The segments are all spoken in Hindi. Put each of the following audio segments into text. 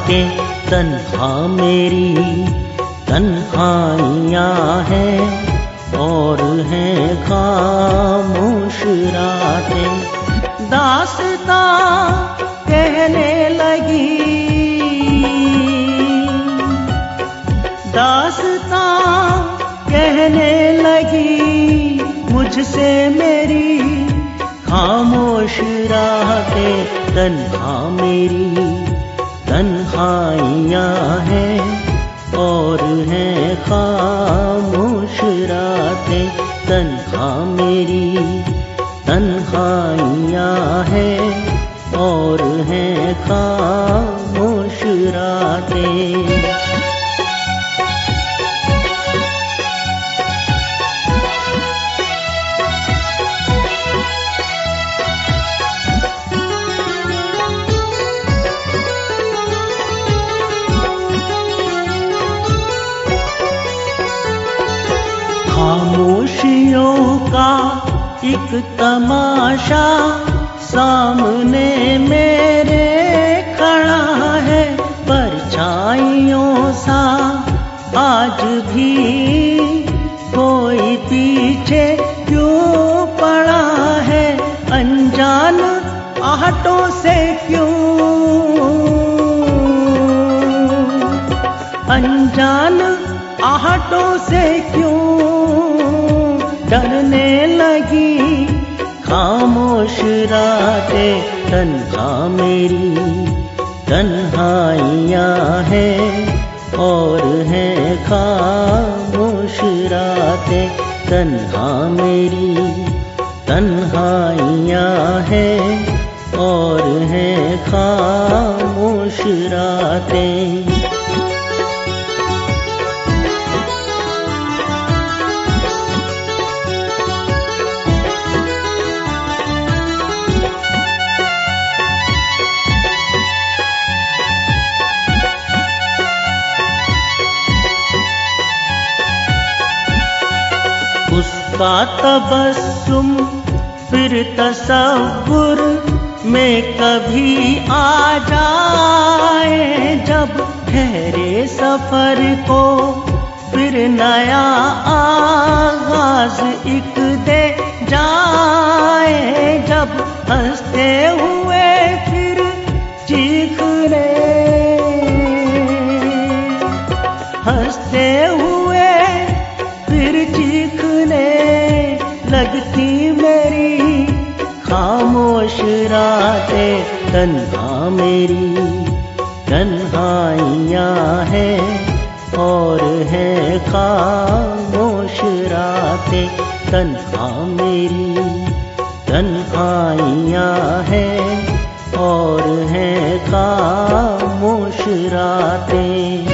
रातें तन्हा मेरी तन्हाइयाँ हैं और हैं खामोश रातें। दास्तां कहने लगी, दास्तां कहने लगी मुझसे मेरी खामोश रातें। तन्हा मेरी तन्हाइयाँ हैं और हैं खामोश रातें। तन्हा मेरी तन्हाइयाँ हैं और हैं खामोश रातें। खामोशियों का एक तमाशा सामने मेरे खड़ा है। परछाइयों सा आज भी कोई पीछे क्यों पड़ा है। अनजान आहटों से क्यों, अनजान आहटों से क्यों डरने लगी खामोश रातें। तन्हा मेरी तन्हाइयाँ हैं और हैं खामोश रातें। तन्हा मेरी तन्हाइयाँ हैं और हैं खामोश रातें। उसका तबस्सुम फिर तसव्वुर में कभी आ जाए। जब ठहरे सफर को फिर नया आगाज एक दे जाए। जब हंसते हुए फिर चीखने, हंसते हुए फिर चीखने लगती मेरी खामोश रातें। तन्हा मेरी तन्हाइयाँ हैं और हैं खामोश रातें। तन्हा मेरी तन्हाइयाँ हैं और हैं खामोश रातें।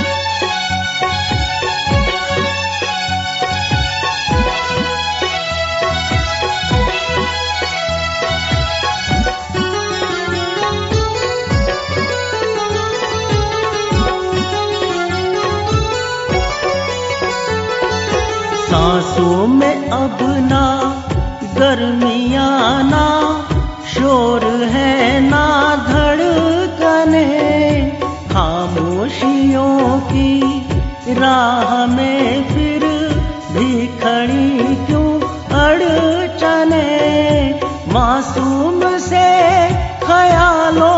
सांसों में अब ना गर्मियाँ ना शोर है ना धड़कने। खामोशियों की राह में फिर भी खड़ी क्यों अड़चने। मासूम से ख्यालों,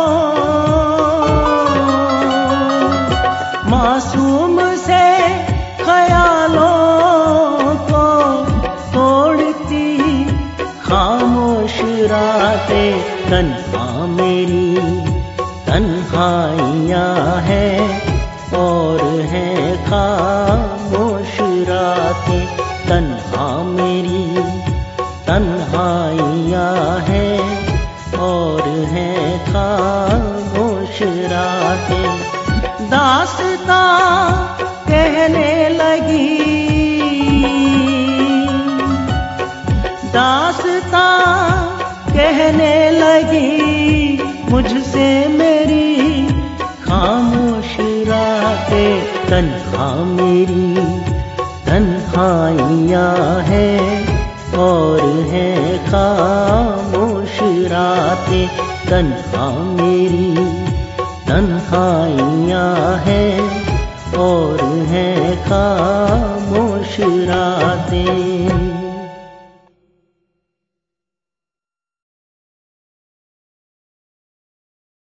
मासूम से ख्यालों को तोड़ती खामोश रातें। तन्हा मेरी तन्हाइयाँ हैं और हैं खामोश रातें। तन्हा मेरी तन्हाइयाँ हैं और हैं खामोश रातें। दास्तां कहने लगी, दास्तां कहने लगी मुझसे मेरी खामोश रातें। तन्हा मेरी तन्हाइयाँ हैं और हैं खामोश रातें। तन्हा मेरी तन्हाइयाँ हैं और हैं खामोश रातें।